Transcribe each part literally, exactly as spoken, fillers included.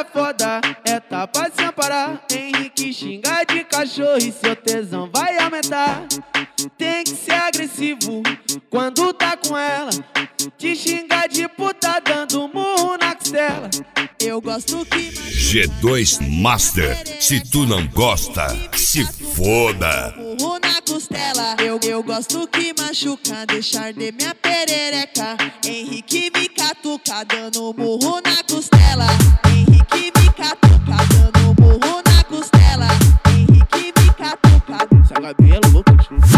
foda é tapa sem parar. Henrique xinga de cachorro e seu tesão vai aumentar. Tem que ser agressivo quando tá com ela. Te xinga de puta dando murro na costela. Eu gosto que G dois Master, se tu não gosta, se foda. Murro na costela. Eu, eu gosto que machuca, deixar de minha perereca. Henrique me catuca, dando murro na costela. Henrique me catuca, dando murro na costela. Henrique me catuca. Seu cabelo, louco.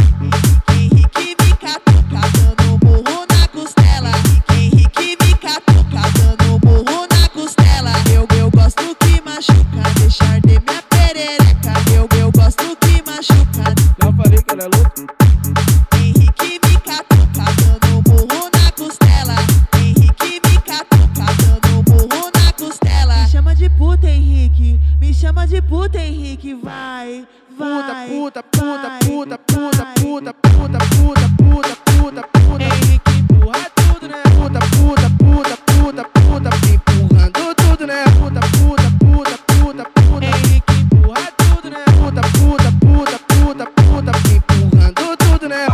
Henrique me catuca, dando murro na costela. Henrique me catuca, dando murro na costela. Eu, eu gosto que machuca, deixar de minha perereca. Eu, eu gosto que machuca. Não falei que ela é louca? Henrique me catuca, dando murro na costela. Henrique me catuca, dando murro na costela. Me chama de puta, Henrique. Me chama de puta, Henrique. Vai, vai. Puta, puta, puta, puta, puta, puta, puta, puta, puta, puta, puta. Henrique empurra tudo, né? Puta, puta, puta, puta, puta. Empurrando tudo, né? Puta, puta, puta, puta, puta. Henrique empurra tudo, né? Puta, puta, puta, puta, puta. Empurrando tudo, né?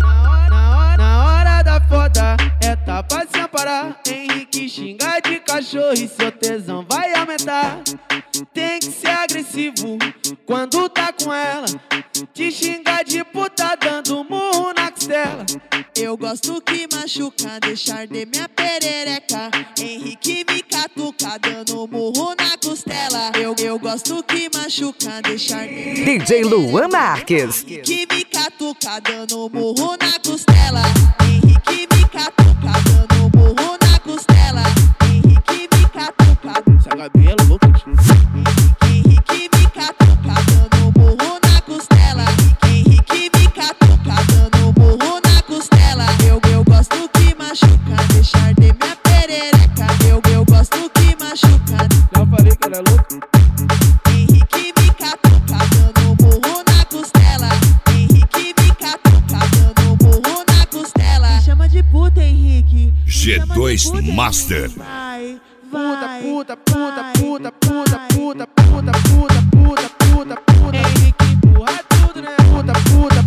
Na hora, na hora da foda é tapa sem parar. Henrique xinga de cachorro e seu tesão vai aumentar. Tem que ser agressivo quando tá com ela. Te xinga de puta dando murro na costela. Eu gosto que machuca, deixar de minha perereca. Henrique me catuca, dando murro na costela. Eu, eu gosto que machuca, deixar de D J Luan Marques. Henrique me catuca, dando murro na costela. Henrique me catuca, dando murro na costela. Henrique me catuca. Seu cabelo, louco. Henrique me catuca, dando murro na costela. Henrique me catuca, dando murro na costela. Eu, eu gosto que machuca, deixar de minha perereca. Eu, eu gosto que machuca. Não falei que ela é louca? Henrique me catuca, dando murro na costela. Henrique me catuca, dando murro na costela. Me chama de puta, Henrique. G dois Master. Vai, vai. Puta, puta, puta, puta, puta, puta, puta, puta, puta, puta, puta. Henrique empurra tudo, né? Puta, puta,